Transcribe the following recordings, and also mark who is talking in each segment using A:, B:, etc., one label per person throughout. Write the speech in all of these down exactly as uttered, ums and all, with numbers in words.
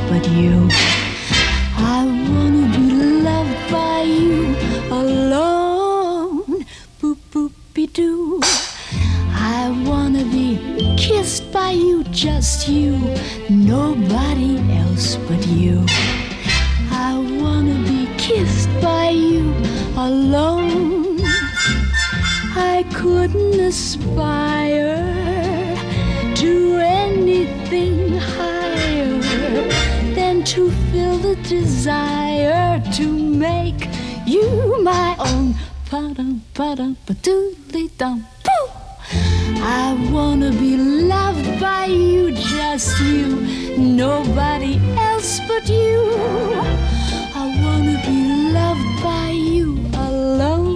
A: but you. I wanna be loved by you alone. Boop boop be doo. I wanna be kissed by you, just you, nobody else but you. I wanna be kissed by you alone. I couldn't aspire to anything higher than to feel the desire to make you my own. Pa-dum, pa-dum, pa-doodly-dum, poo! I wanna be loved by you, just you, nobody else but you. I wanna be loved by you alone.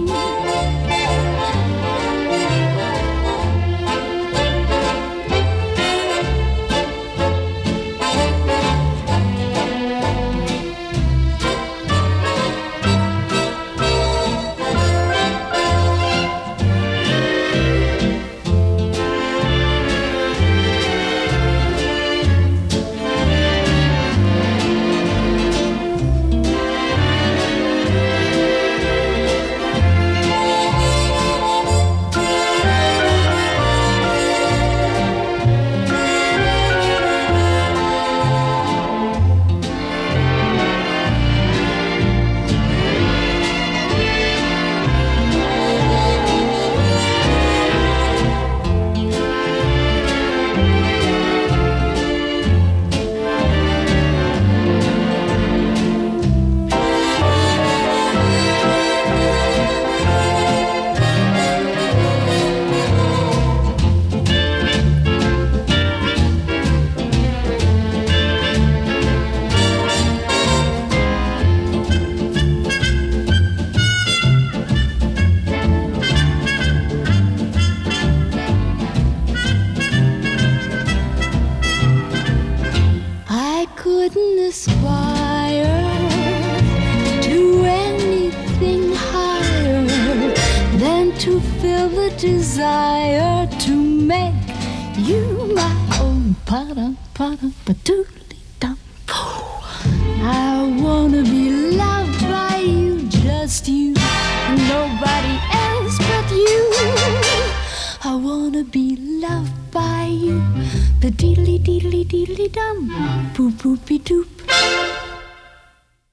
A: Couldn't aspire to anything higher than to feel the desire to make you my own. Pa-dum, pa-dum, pa-doodly-dum. I wanna be loved by you, just you, nobody else but you. I wanna be loved by you, ba-deedly-deedly-deedly-dum, boop-boopy-doop.